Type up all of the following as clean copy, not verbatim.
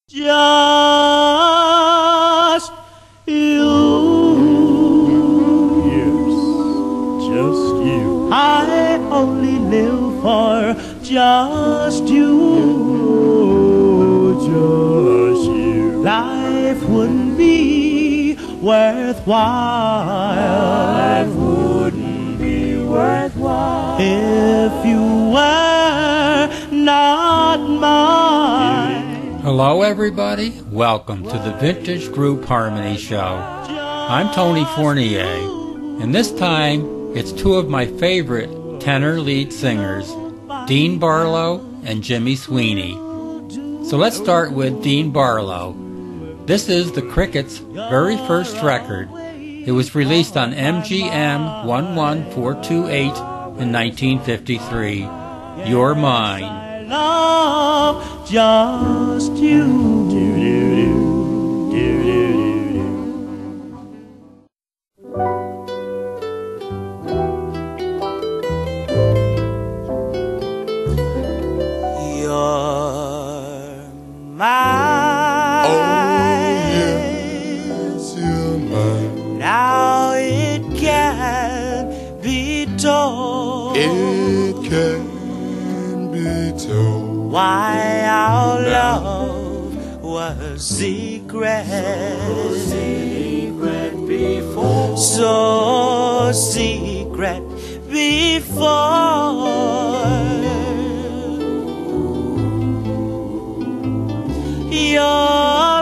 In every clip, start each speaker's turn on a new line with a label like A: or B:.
A: Just you.
B: Yes, just you.
A: I only live for just you.
B: Just you.
A: Life wouldn't be worthwhile.
B: Life wouldn't be worthwhile
A: if you were not mine.
C: Hello everybody, welcome to the Vintage Group Harmony Show. I'm Tony Fournier, and this time it's two of my favorite tenor lead singers, Dean Barlow and Jimmy Sweeney. So let's start with Dean Barlow. This is the Crickets' very first record. It was released on MGM 11428 in 1953, You're Mine.
A: Love just you. You're mine.
D: Oh yes, you're mine.
A: Now it can be told.
D: It can be told
A: why our love was secret, so secret before. You're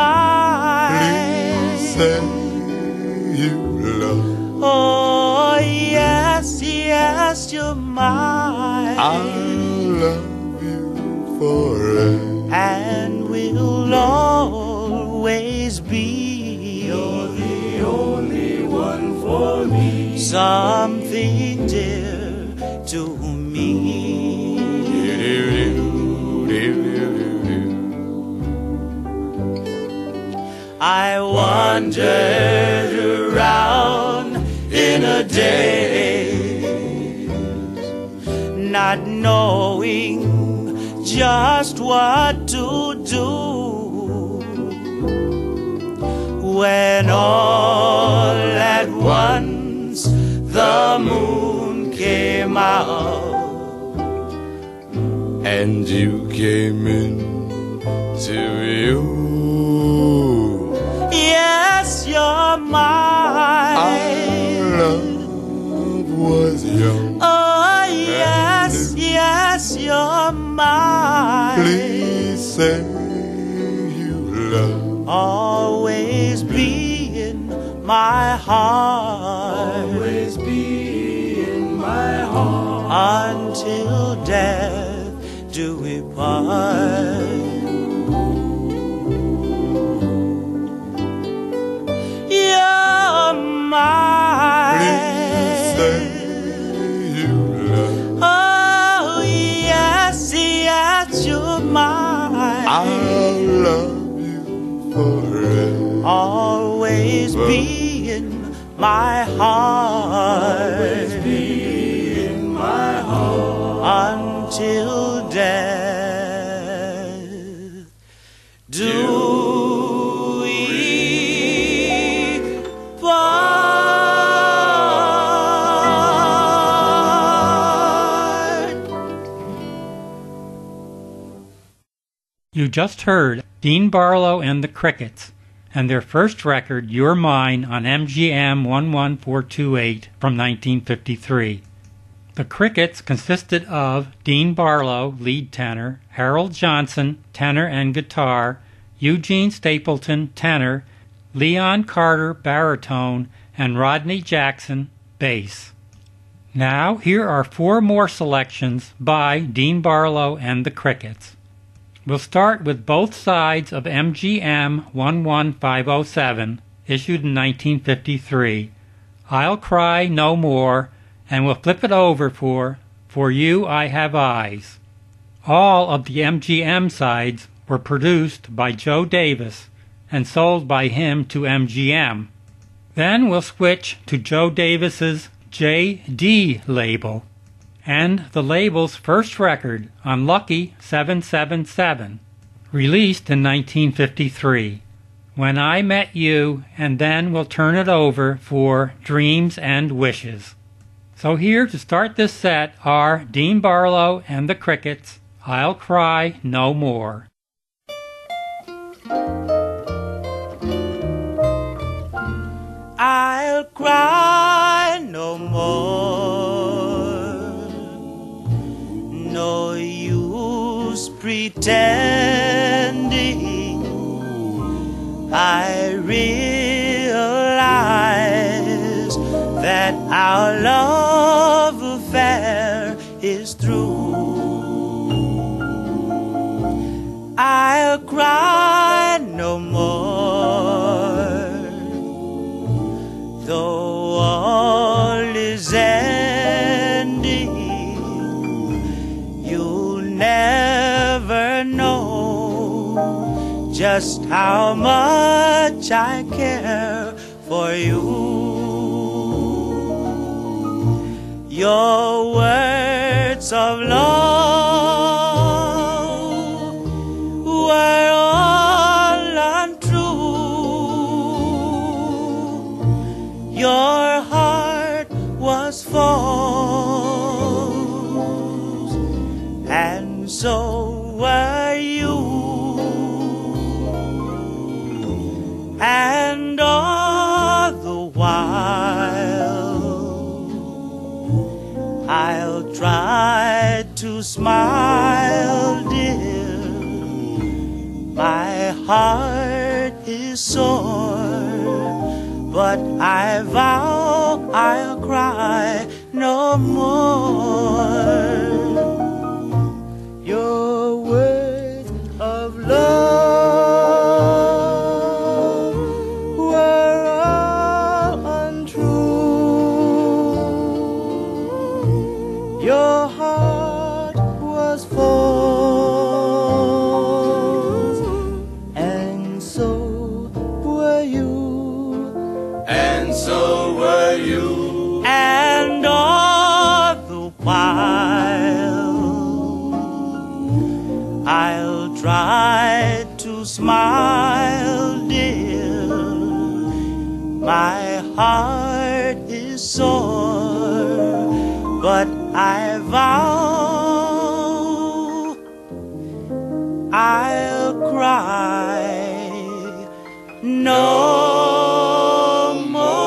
A: mine.
D: Please say you love.
A: Oh yes, yes, you're mine.
D: I'll love you forever,
A: and will always be.
B: You're the only one for me.
A: Something dear to me. I wandered around in a daze, not knowing just what to do, when all at once the moon came out
D: and you came in to you.
A: Yes, you're mine.
D: Our love was young.
A: Oh yes, yes, you're mine.
D: Please say you love.
A: Always be in my heart.
B: Always be in my heart.
A: Until death do we part. You're mine.
D: Please say you love.
A: Oh yes, yes, you're mine.
D: I'll love you forever,
A: Always be in my heart.
B: Always be in my heart.
A: Until death do we part.
C: You just heard Dean Barlow and the Crickets, and their first record, You're Mine, on MGM 11428 from 1953. The Crickets consisted of Dean Barlow, lead tenor, Harold Johnson, tenor and guitar, Eugene Stapleton, tenor, Leon Carter, baritone, and Rodney Jackson, bass. Now, here are four more selections by Dean Barlow and the Crickets. We'll start with both sides of MGM 11507, issued in 1953, I'll Cry No More, and we'll flip it over for You I Have Eyes. All of the MGM sides were produced by Joe Davis and sold by him to MGM. Then we'll switch to Joe Davis's J.D. label, and the label's first record on Lucky 777, released in 1953. When I Met You, and then we'll turn it over for Dreams and Wishes. So here to start this set are Dean Barlow and the Crickets, I'll Cry No More.
A: I'll cry no more. No use pretending. I realize that our love affair is through. I'll cry no more, though all is ending. You'll never know just how much I care for you. Your words of love were all untrue. Your heart was false, and so were you. And all the while I'll try to smile, dear. My heart is sore, but I vow I'll cry no more. Your words of love were all untrue. Your heart was false, and so were you.
B: And so were you.
A: And all the while I'll try to smile, dear. My heart is sore, but I vow I'll cry no more.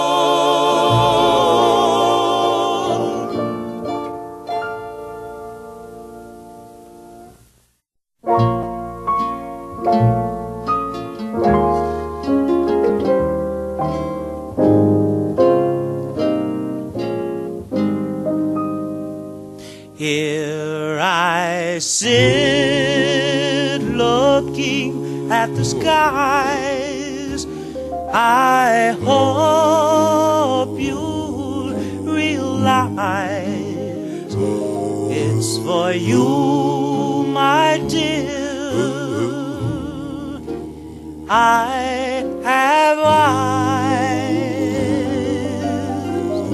A: Here I sit looking at the skies. I hope you'll realize it's for you, my dear. I have eyes.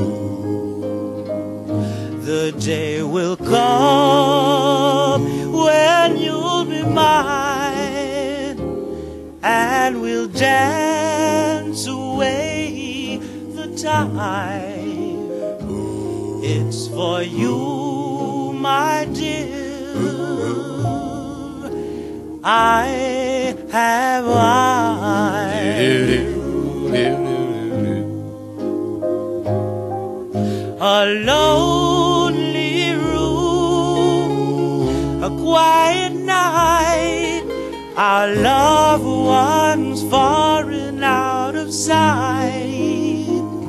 A: The day will come when you'll be mine, and we'll dance away the time. It's for you, my dear. I have eyes. A lonely room, a quiet night, our loved ones far and out of sight.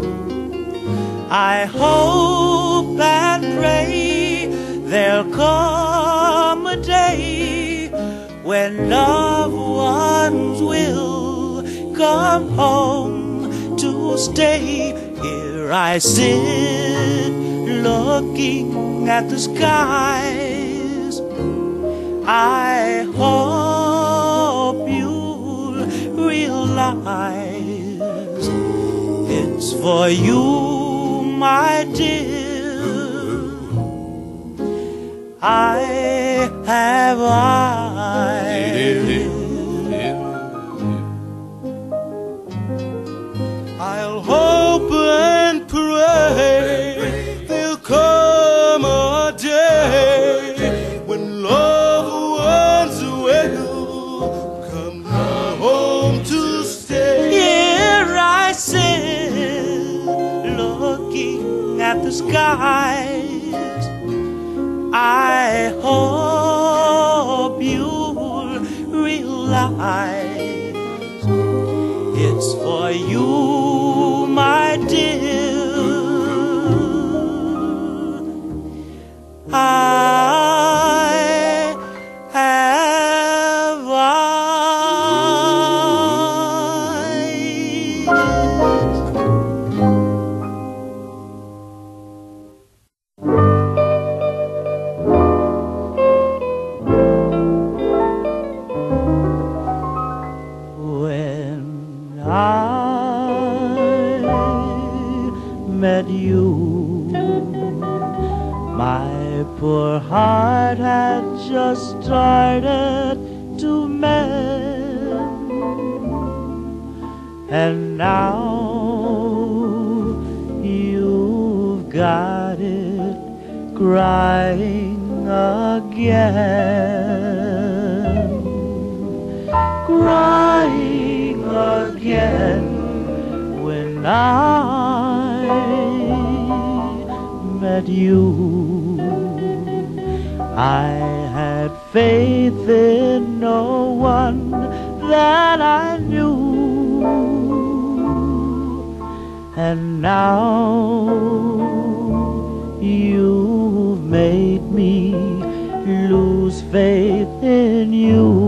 A: I hope and pray there'll come a day when loved ones will come home to stay. Here I sit looking at the skies. I hope you'll realize it's for you, my dear. I have eyes. skies. I hope you'll realize it's for you, my dear. I have eyes. When I met you, my poor heart had just started to mend, and now you've got it crying again, crying again. When I met you, I had faith in no one that I knew, and now you've made me lose faith in you.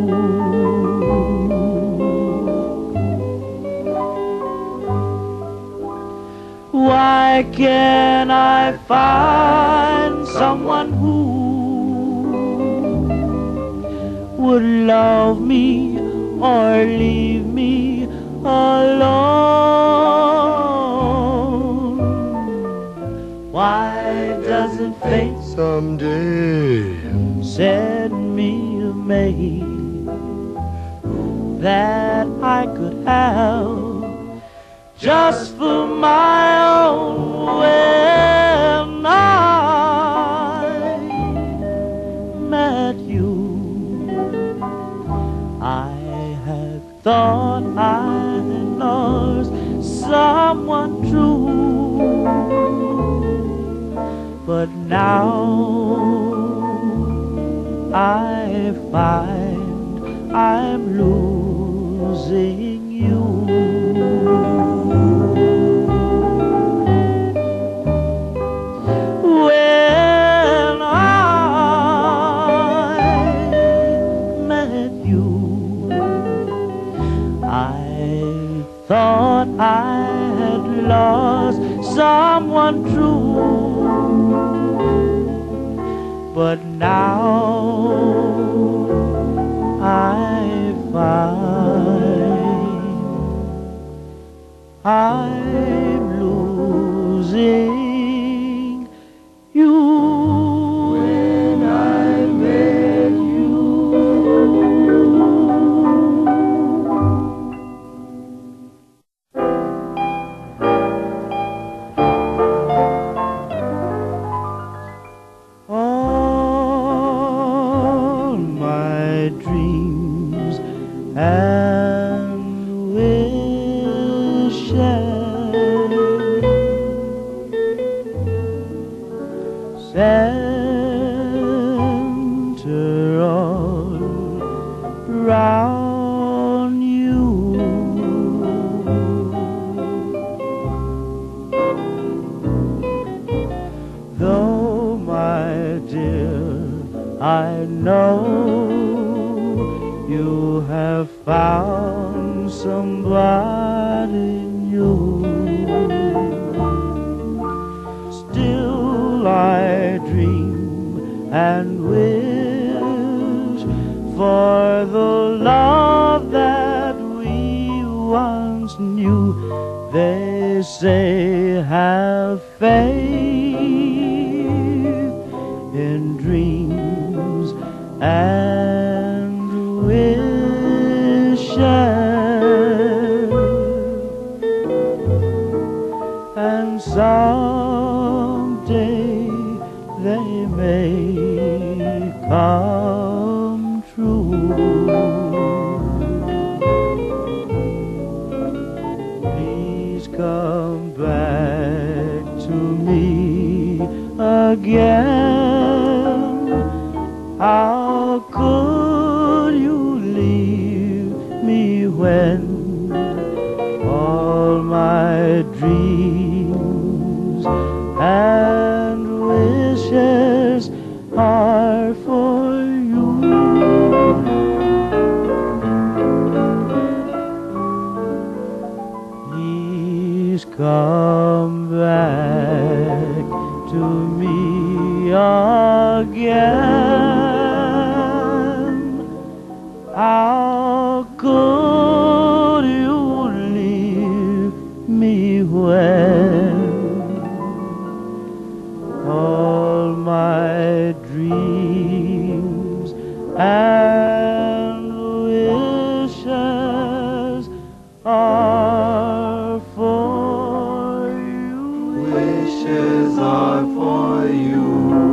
A: Why can't I find someone who would love me or leave me alone? Why doesn't fate
D: Someday
A: send me a mate that I could have just for my own? When I met you, I had thought I lost someone true, but now I find I'm losing you. When I met you, I thought I had lost someone true, but now I find I'm losing you. When I met you, all my dreams and wishes center all round you. Though, my dear, I know you have found somebody new, still I dream and wish for the love that we once knew. They say have faith in dreams and wishes, and someday they may come true. Please come back to me again. How could you leave me when all my dreams and wishes are for you? Please come back to me again. How could you leave me when all my dreams and wishes are for you?
B: Wishes are for you.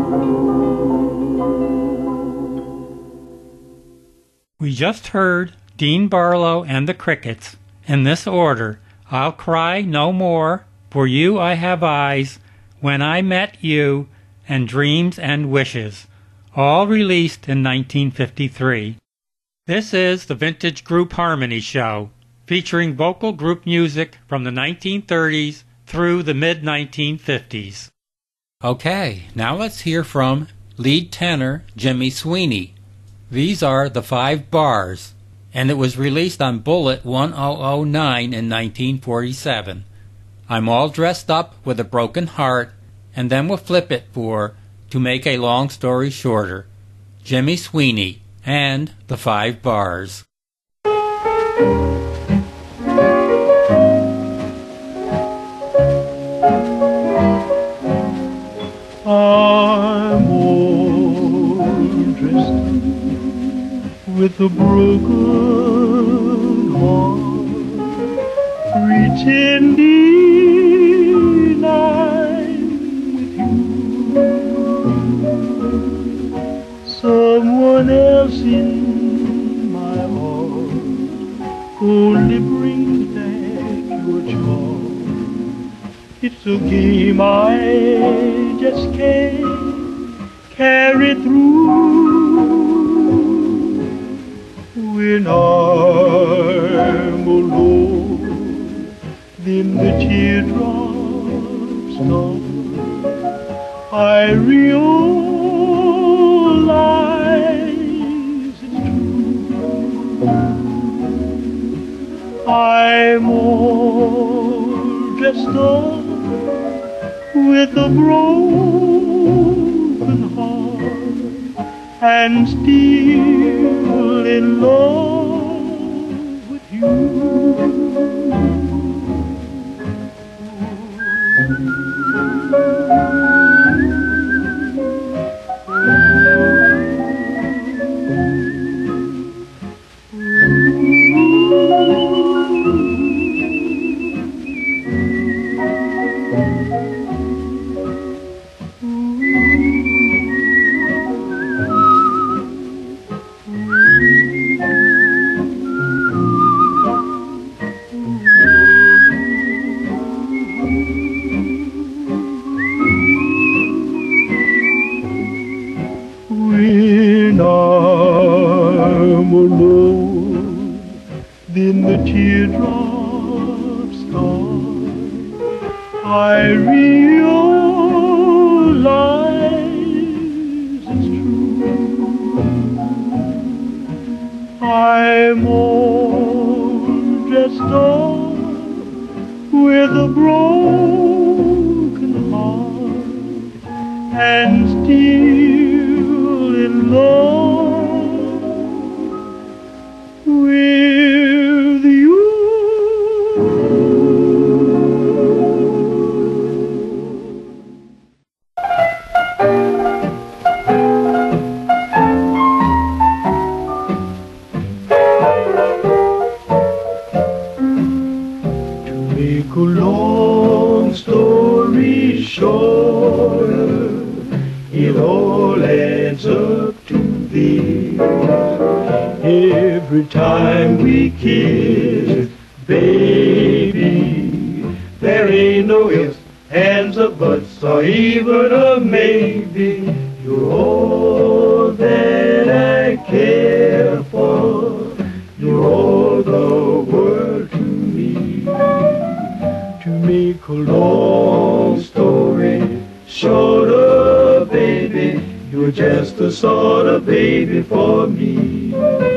C: We just heard Dean Barlow and the Crickets in this order: I'll Cry No More, For You I Have Eyes, When I Met You, and Dreams and Wishes, all released in 1953. This is the Vintage Group Harmony Show, featuring vocal group music from the 1930s through the mid-1950s. Okay, now let's hear from lead tenor Jimmy Sweeney. These are the 5 Bars, and it was released on Bullet 1009 in 1947. I'm All Dressed Up with a Broken Heart, and then we'll flip it for To Make a Long Story Shorter. Jimmy Sweeney and the 5 Bars.
A: I'm all dressed with a broken heart, pretending I'm with you. Someone else in my heart only brings back your charm. It's a game I just can't carry through. When I'm alone, then the teardrops start. I realize it's true. I'm all dressed up with a broken heart, and still in love with you. When I'm alone, then the teardrops start. I realize it's true. I'm all dressed up with a broken heart, and still in love with you. To make a long story short, it all adds up to this. Every time we kiss, baby, there ain't no ifs ands or buts, or even a maybe. You're all that I care for. You're all the world to me. To make a long story shorter, baby, you're just the sort of baby for me.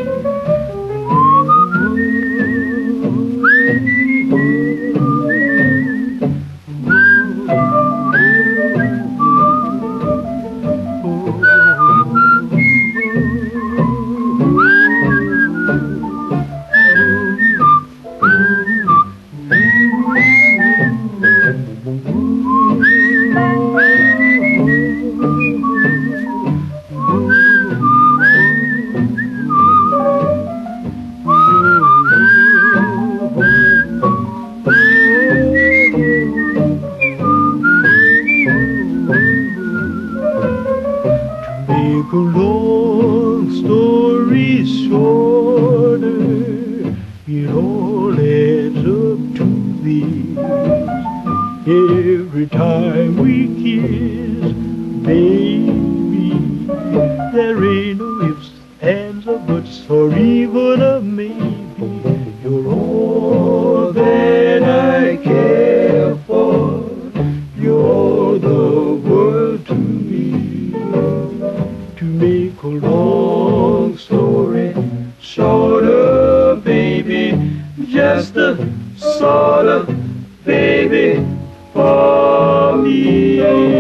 A: Make a long story shorter, it all adds up to this. Every time we kiss, baby, there ain't no ifs, ands, or buts, or even a maybe. You're all that I care for. You're the world to me. To make a long story shorter, baby, just the sort of baby for me.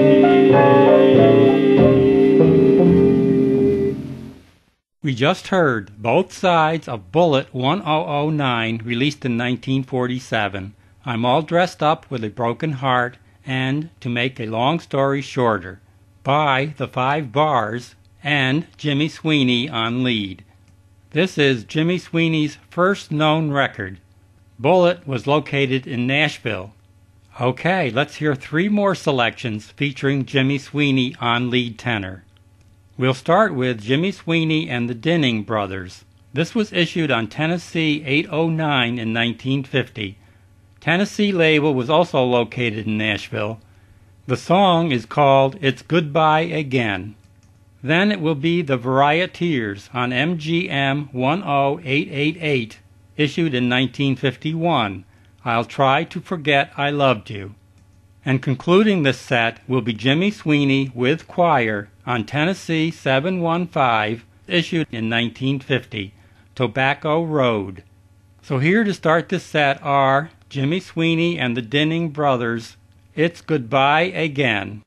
C: We just heard both sides of Bullet 1009, released in 1947. I'm All Dressed Up with a Broken Heart, and To Make a Long Story Shorter, by The Five Bars and Jimmy Sweeney on lead. This is Jimmy Sweeney's first known record. Bullet was located in Nashville. Okay, let's hear three more selections featuring Jimmy Sweeney on lead tenor. We'll start with Jimmy Sweeney and the Dinning Brothers. This was issued on Tennessee 809 in 1950. Tennessee label was also located in Nashville. The song is called It's Goodbye Again. Then it will be the Varieteers on MGM 10888, issued in 1951. I'll Try to Forget I Loved You. And concluding this set will be Jimmy Sweeney with choir on Tennessee 715, issued in 1950, Tobacco Road. So here to start this set are Jimmy Sweeney and the Dinning Brothers, It's Goodbye Again.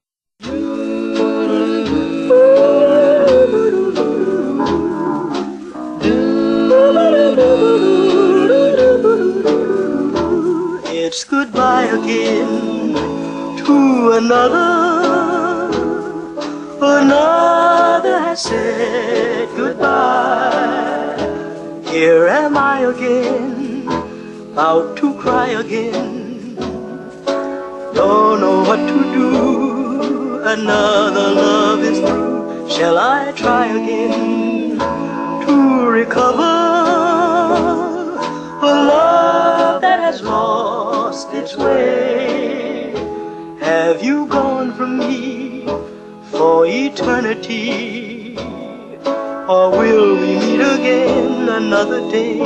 E: It's goodbye again to another. Another has said goodbye. Here am I again, about to cry again. Don't know what to do, another love is through. Shall I try again to recover a love that has lost its way? Have you gone from me for eternity, or will we meet again another day?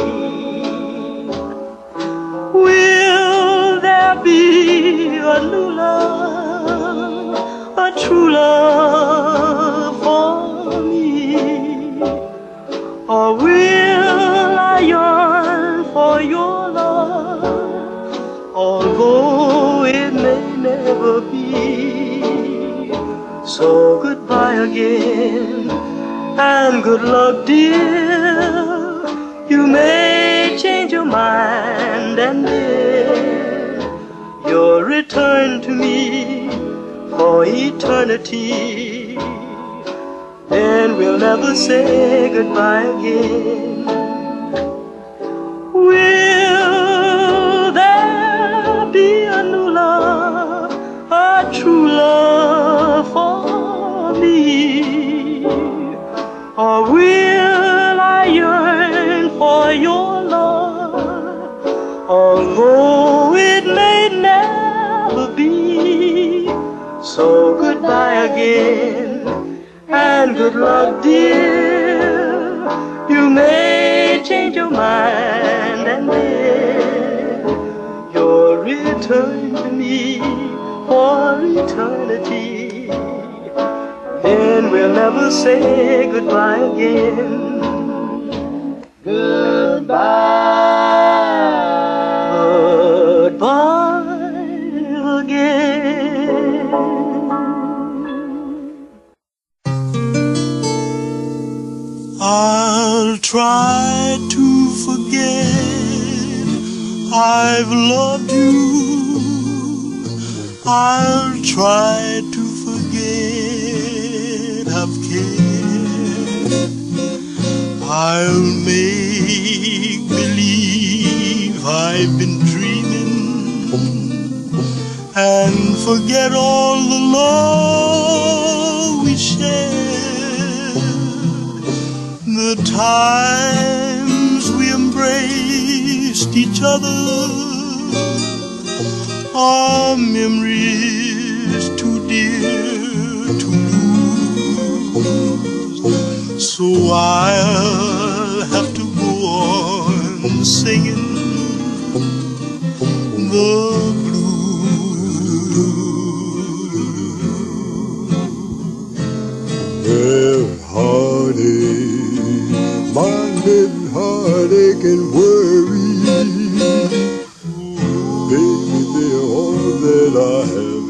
E: Will there be a new love, a true love for me, or will I yearn for your love, although it may never be? So goodbye again, and good luck, dear. You may change your mind, and then you'll return to me for eternity. Then we'll never say goodbye again. Will there be a new love, a true love for me, or will I yearn for your love, although it may never be? again. And good luck, dear, you may change your mind, and then you'll return to me for eternity. Then we'll never say goodbye again. Goodbye again.
B: I'll try to forget I've loved you. I'll try to forget I've cared. I'll make believe I've been dreaming and forget all the love we shared, the times we embraced each other, are memories too dear to lose. So I'll have to go on singing the blues.
D: Well, heartache, my little heartache and worry, baby, they're all that I have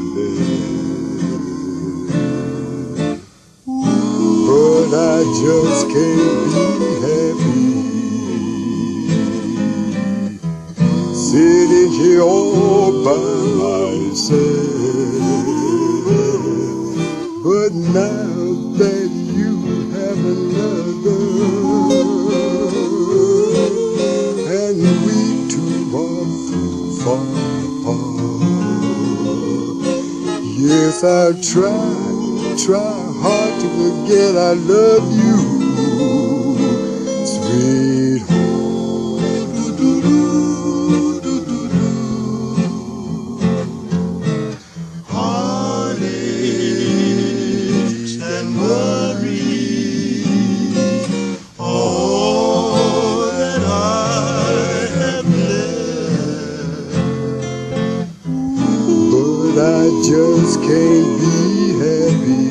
D: left. But I just can't be happy sitting here all by myself. But now that you have another, and we two are too far apart, yes, I'll try hard to forget I love you, sweetheart. Heartaches and worry, all that I have left. But I just can't be happy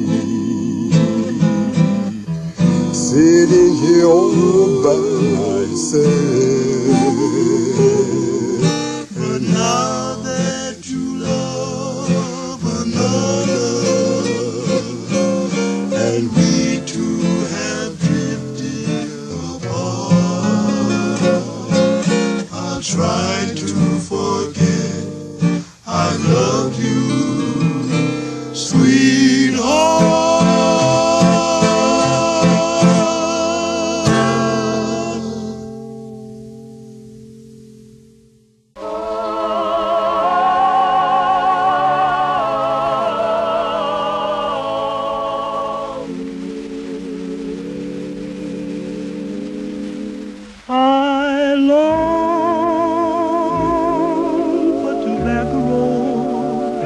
D: sitting here all by myself. But now that you love another, and we two have drifted apart, I'll try to forget I loved you, sweetheart.
E: I long for Tobacco Road,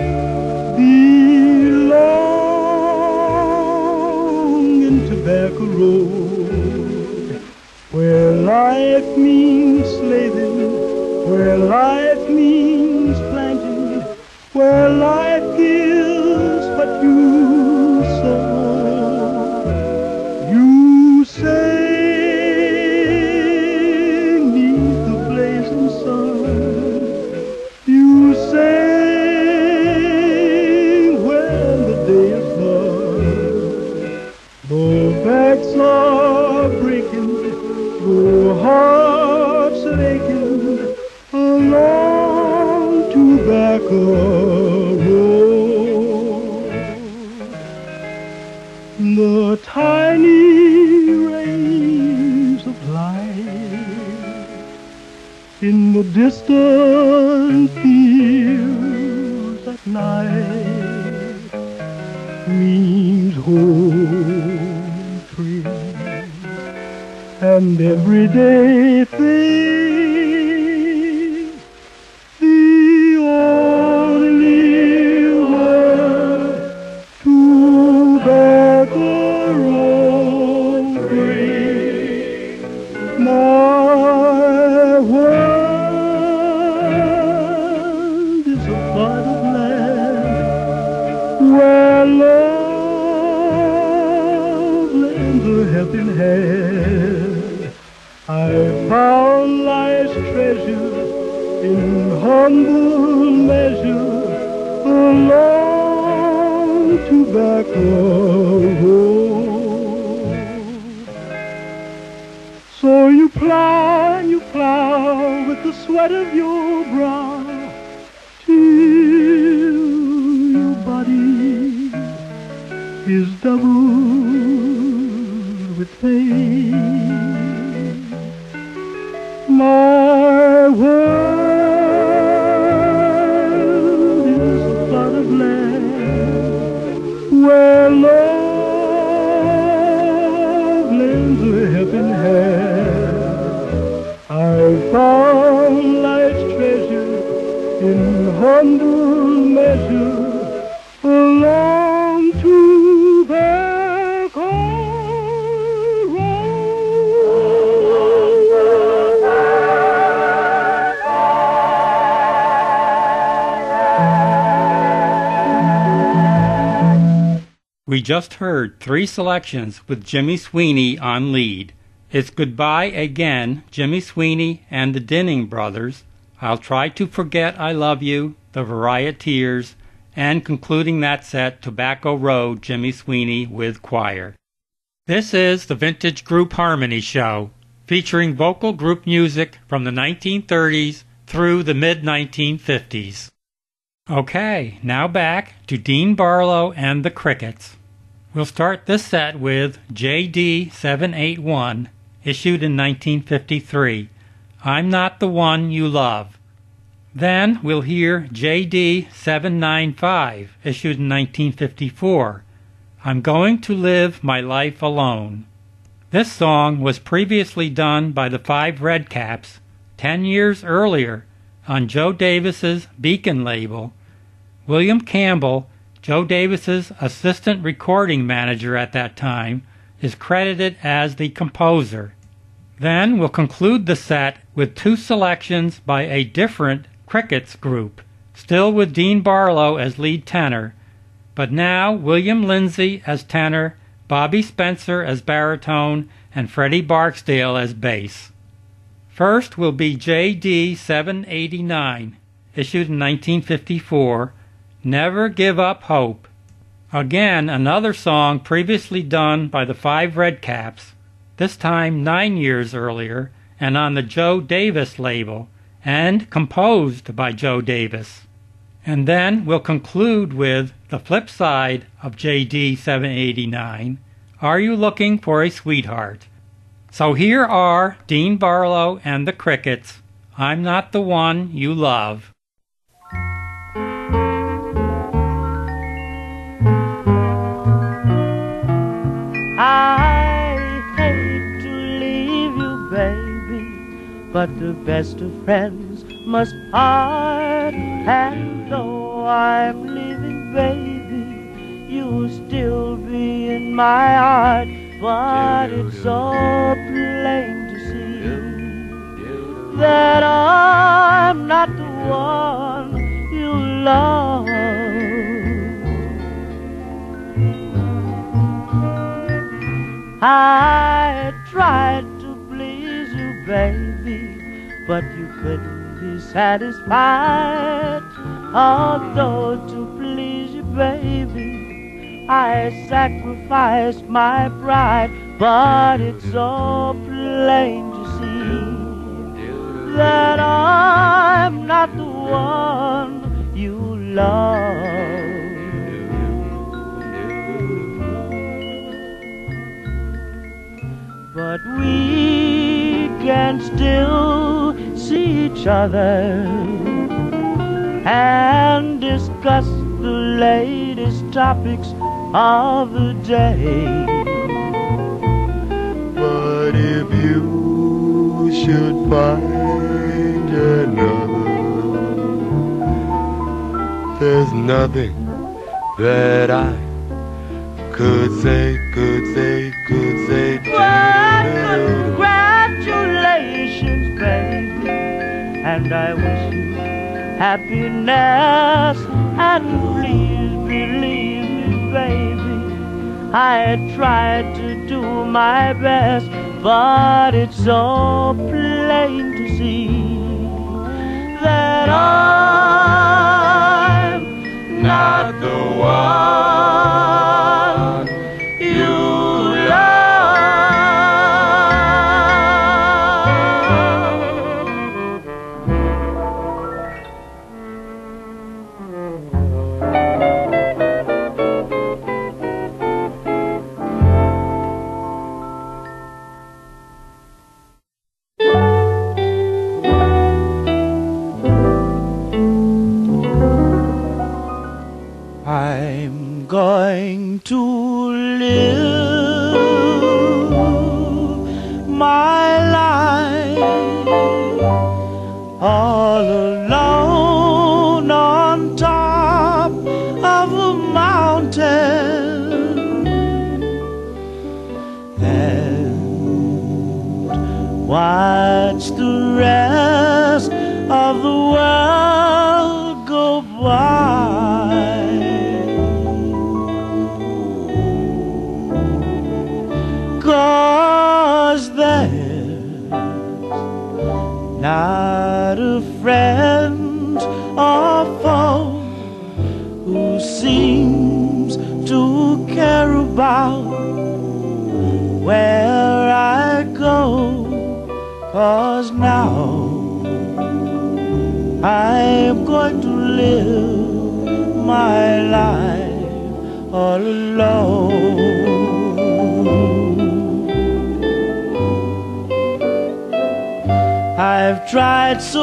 E: belong in Tobacco Road, where life means slaving, where life means planting, where life gives what you sow. You say you sing when the day is done. Though backs are breaking, though hearts are aching, along Tobacco Road. The tiny rays of light in the distant fields at night means home trees and everyday things. The only word to treasure in humble measure along tobacco road. So you plow with the sweat of your brow till your body is doubled with pain. My world is a plot of land where love lends a helping hand. I found life's treasure in humble measure along tobacco road.
C: We just heard 3 selections with Jimmy Sweeney on lead. It's Goodbye Again, Jimmy Sweeney and the Dinning Brothers, I'll Try to Forget I Love You, the Varieteers, and concluding that set, Tobacco Road, Jimmy Sweeney with choir. This is the Vintage Group Harmony Show, featuring vocal group music from the 1930s through the mid-1950s. Okay, now back to Dean Barlow and the Crickets. We'll start this set with JD 781, issued in 1953, I'm Not the One You Love. Then we'll hear JD 795, issued in 1954, I'm Going to Live My Life Alone. This song was previously done by the Five Redcaps 10 years earlier on Joe Davis's Beacon label. William Campbell, Joe Davis's assistant recording manager at that time, is credited as the composer. Then we'll conclude the set with 2 selections by a different Crickets group, still with Dean Barlow as lead tenor, but now William Lindsay as tenor, Bobby Spencer as baritone, and Freddie Barksdale as bass. First will be JD 789, issued in 1954, Never Give Up Hope. Again, another song previously done by the Five Redcaps, this time 9 years earlier, and on the Joe Davis label, and composed by Joe Davis. And then we'll conclude with the flip side of JD 789, Are You Looking for a Sweetheart? So here are Dean Barlow and the Crickets, I'm Not the One You Love.
F: I hate to leave you, baby, but the best of friends must part. And though I'm leaving, baby, you'll still be in my heart. But it's so plain to see that I'm not the one you love. I tried to please you, baby, but you couldn't be satisfied. Although to please you, baby, I sacrificed my pride. But it's so plain to see that I'm not the one you love. But we can still see each other and discuss the latest topics of the day.
D: But if you should find another, there's nothing that I could say.
F: Well, congratulations, baby, and I wish you happiness. And please believe me, baby, I tried to do my best, but it's so plain to see rest of the world go by. 'Cause there's not a friend or foe who seems to care about where I go. 'Cause now I'm going to live my life all alone. I've tried so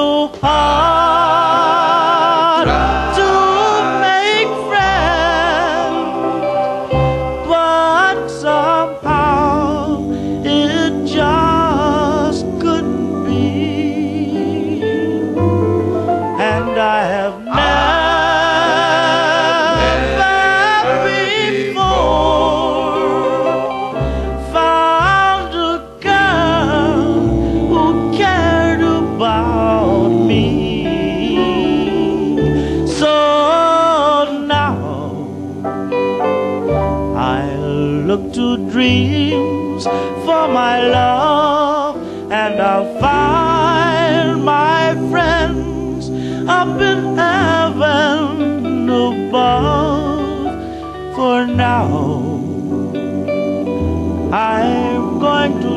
F: hard to make friends, but somehow it just couldn't be. And I have never before found a girl who cared about me. So now I'll look to dreams for my love, and I'll find my friends up in heaven above. For now I'm going to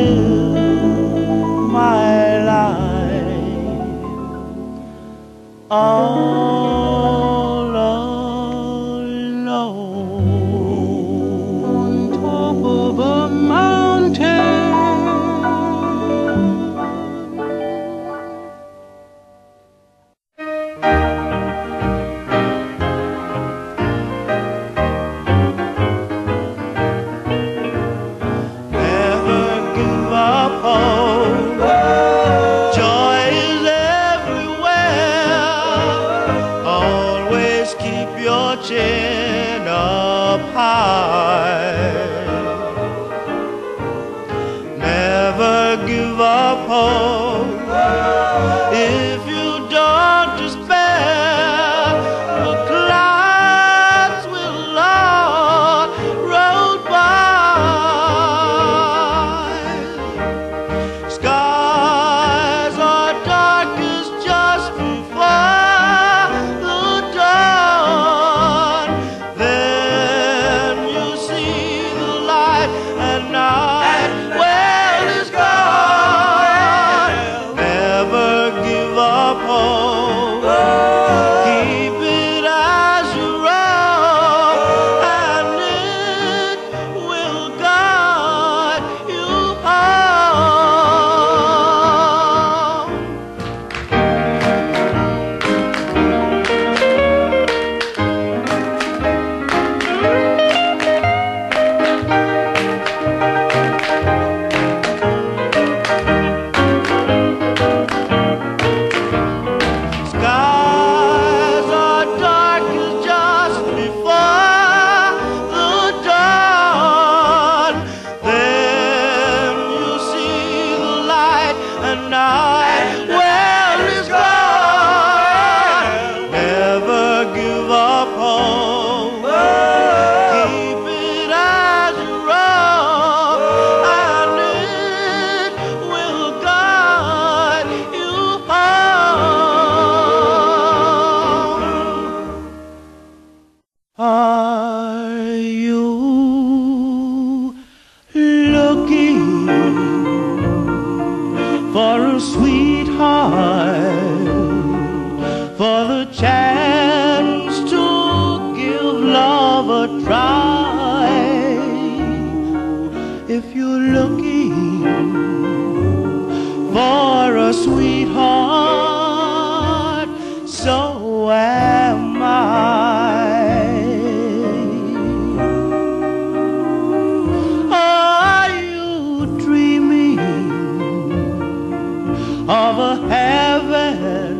F: live my life all alone. On top of a mountain, never give up hope. Joy is everywhere. Always keep your chin up high. Never give up hope. If you don't despair, the clouds will all roll by. Skies are darkest just before the dawn. Then you see the light at night. Well, it's gone. Never give up hope. Keep it as you roll, and it will guide you home. Skies are darkest just before the dawn. Then you see the light at night. Well, it's gone. Never give up hope. Keep it as you roll, and it will guide you home. Are you looking for a sweetheart, for the chance to give love a try? If you're looking for a sweetheart, so am I. Are you dreaming of a heaven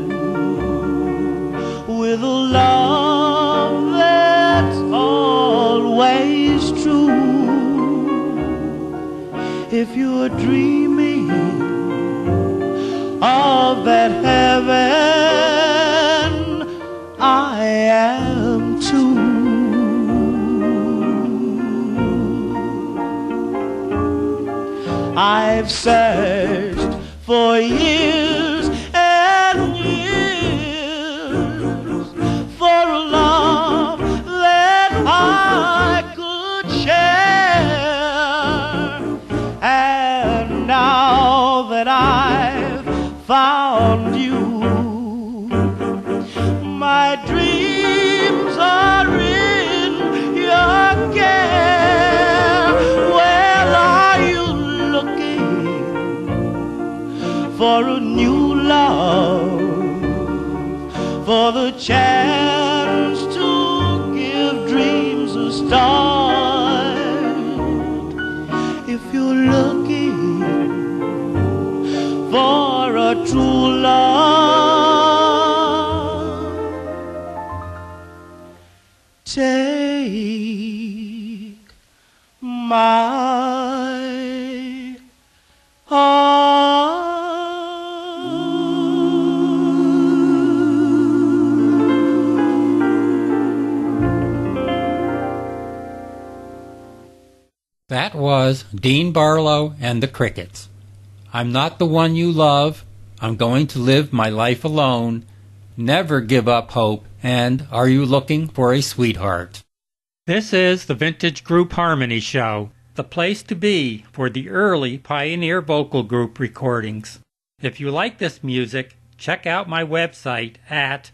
F: with a love that's always true? If you're dreaming of that heaven I am too. I've searched for years and years for a love that I could share, and now that I've found you, my dreams are in your care. Well, are you looking for a new love, for the chance to give dreams a start? If you're looking for a true love, take my arm.
C: That was Dean Barlow and the Crickets. I'm not the one you love, I'm going to live my life alone, never give up hope, and are you looking for a sweetheart? This is the Vintage Group Harmony Show, the place to be for the early Pioneer Vocal Group recordings. If you like this music, check out my website at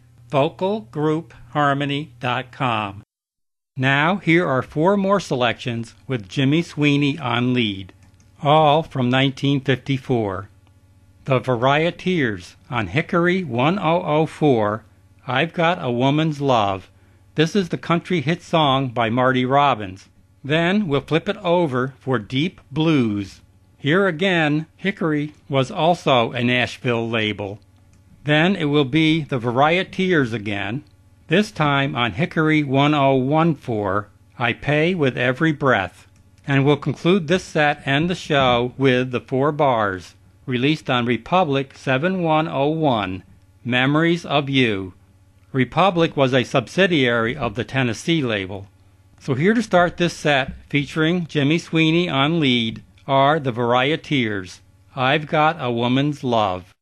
C: vocalgroupharmony.com. Now, here are 4 more selections with Jimmy Sweeney on lead, all from 1954. The Varieteers on Hickory 1004, I've Got a Woman's Love. This is the country hit song by Marty Robbins. Then we'll flip it over for Deep Blues. Here again, Hickory was also a Nashville label. Then it will be the Varieteers again, this time on Hickory 1014, I Pay With Every Breath. And we'll conclude this set and the show with the 4 Bars, released on Republic 7101, Memories of You. Republic was a subsidiary of the Tennessee label. So here to start this set, featuring Jimmy Sweeney on lead, are the Varieteers, I've Got a Woman's Love.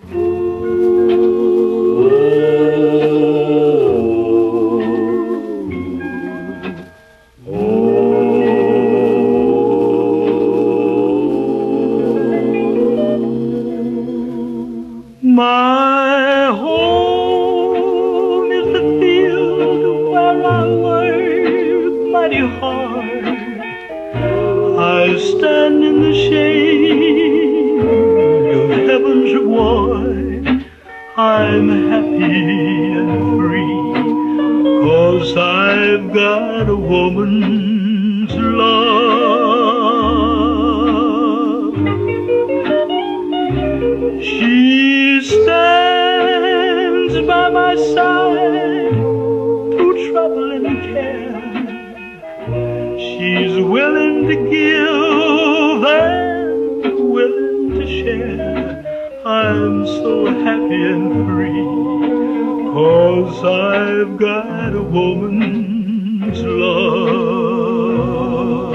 E: My home is the field where I work mighty hard. I stand in the shade of heaven's reward. I'm happy and free, 'cause I've got a woman's love. She stands by my side through trouble and care. She's willing to give and willing to share. I'm so happy and free, 'cause I've got a woman's love.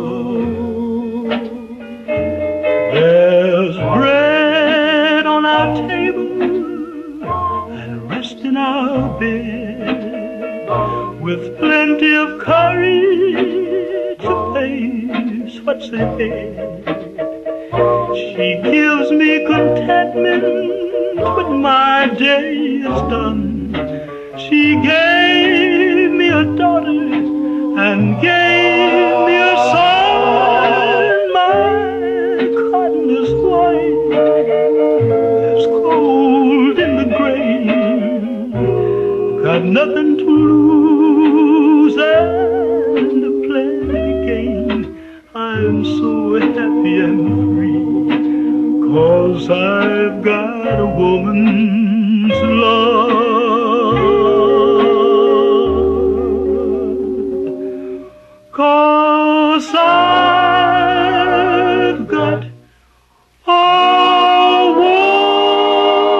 E: There's bread on our table and rest in our bed, with plenty of courage to face what's ahead. She gives me contentment when my day is done. She gave me a daughter and gave me a son. My cotton is white, there's cold in the grain. Got nothing to lose and plenty to gain. I'm so happy and free, 'cause I've got a woman's love. 'Cause I've got a woman's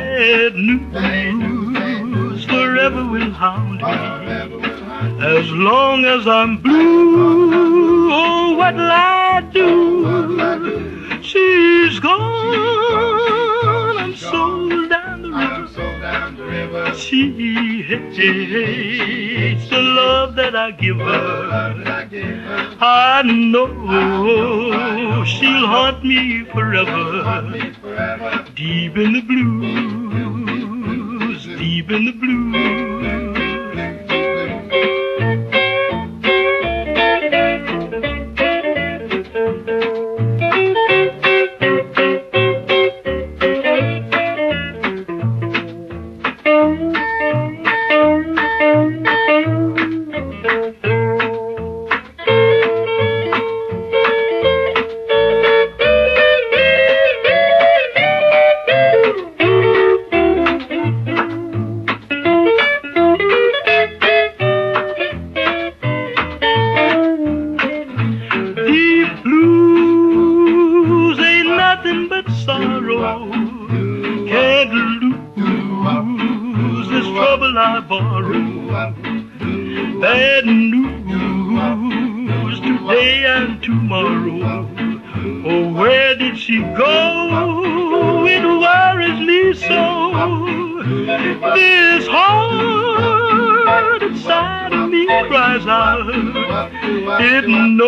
A: bad news forever will hound me. As long as I'm blue, oh, what'll I do? She's gone, I'm sold down the river. She hates the love that I give her. I know she'll haunt me forever. Deep in the blues, deep in the blues. Bad news today and tomorrow. Oh, where did she go? It worries me so. This heart inside of me cries out. It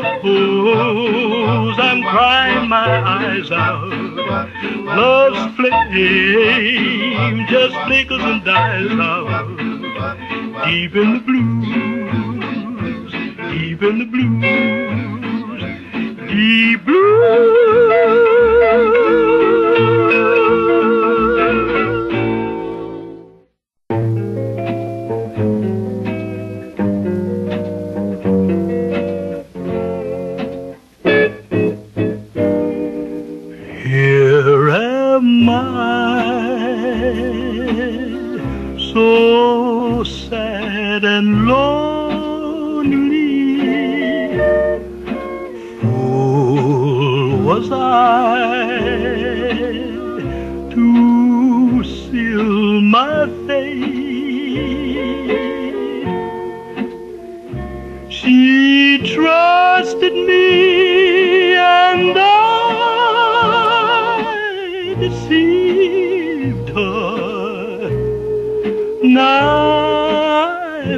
A: knows I'm crying my eyes out. Love's flame just flickers and dies out. Deep in the blues, deep in the blues, deep blues. Here am I, so sad and lonely. Fool was I to seal my fate. She trusted me and I deceived her. Now I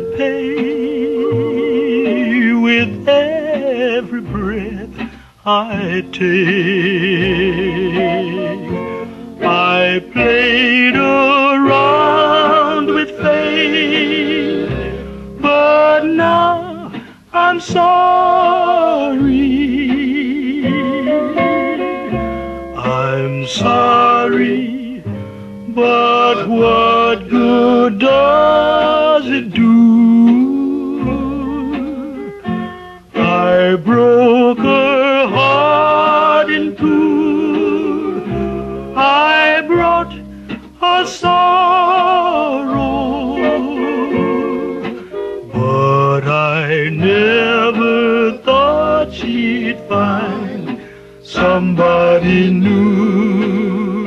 A: pay with every breath I take. I played around with fate, but now I'm sorry. I'm sorry, but what good does it do? I broke her heart in two. I brought her sorrow, but I never thought she'd find somebody new.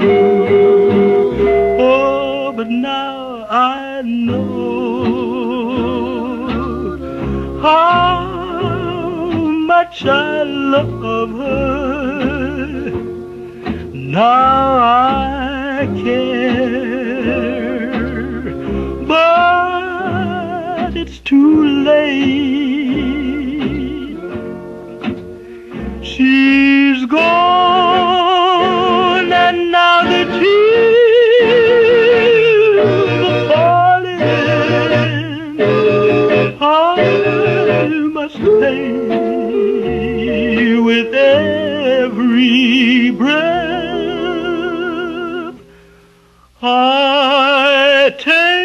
A: Oh, but now I know how much I love her. Now I care, but it's too late. She's gone, and now the tears are falling. I must pay with every breath I take.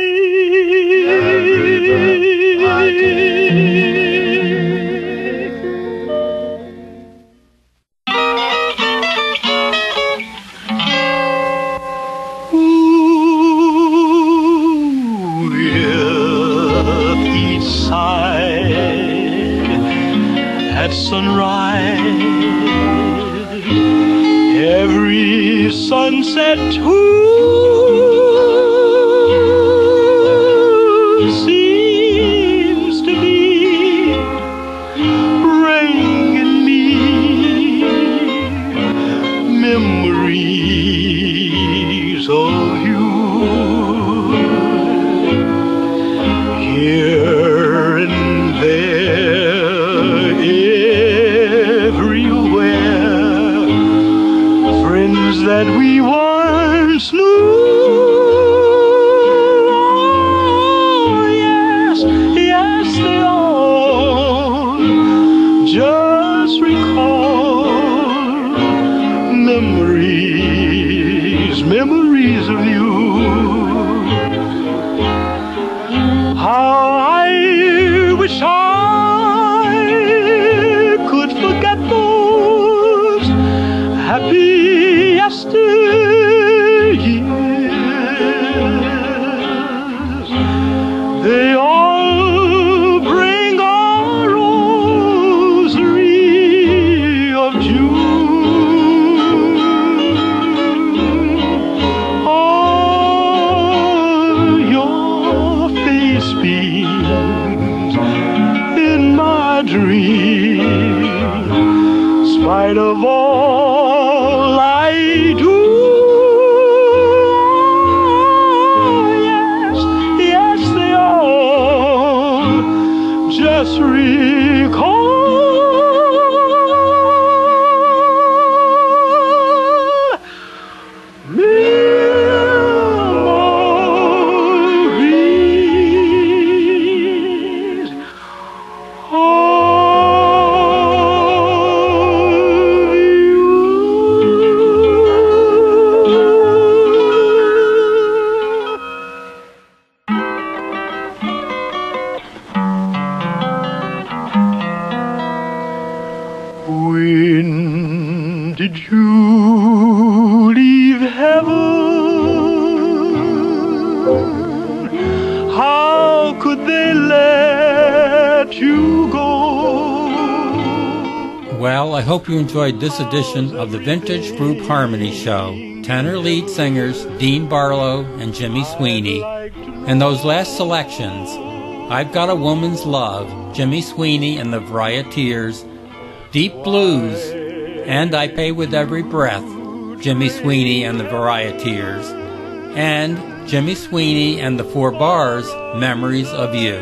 A: Ooh, if each side at sunrise, every sunset too,
E: spite of all I do. Yes, yes, they all just recall memories of you. When did you leave heaven? How could they let you go?
C: Well, I hope you enjoyed this edition of the Vintage Group Harmony Show. Tenor lead singers Dean Barlow and Jimmy Sweeney. And those last selections, I've Got a Woman's Love, Jimmy Sweeney and the Varieteers, Deep Blues, and I Pay With Every Breath, Jimmy Sweeney and the Varieteers, and Jimmy Sweeney and the Four Bars, Memories of You.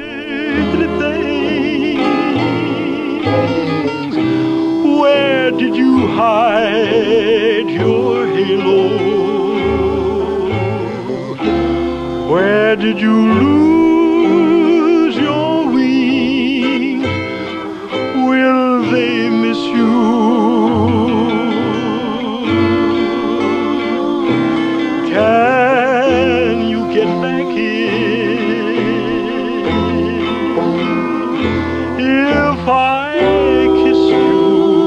E: Where did you hide your halo? Where did you lose your wings? Will they miss you? Can you get back here? If I kissed you,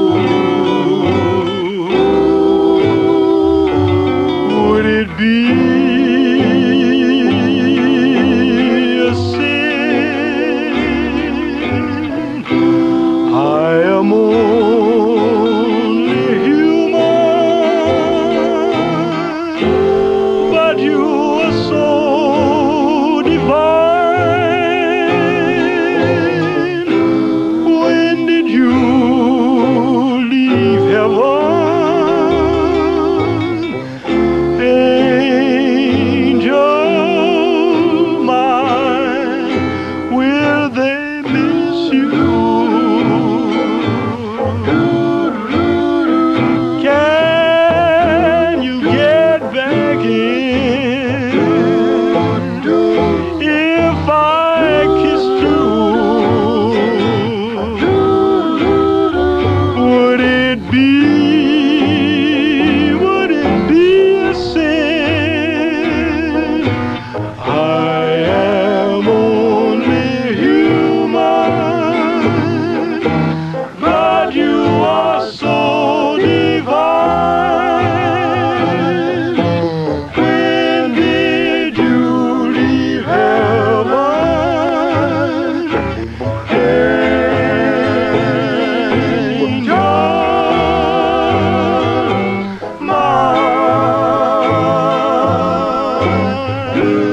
E: would it be a sin? I am only human, but you are so divine. When did you leave heaven? Angel mine, will they miss you? Can you get back in? If I kissed you, would it be a sin? I am only human, but you are so divine. When did you leave heaven? Angel mine.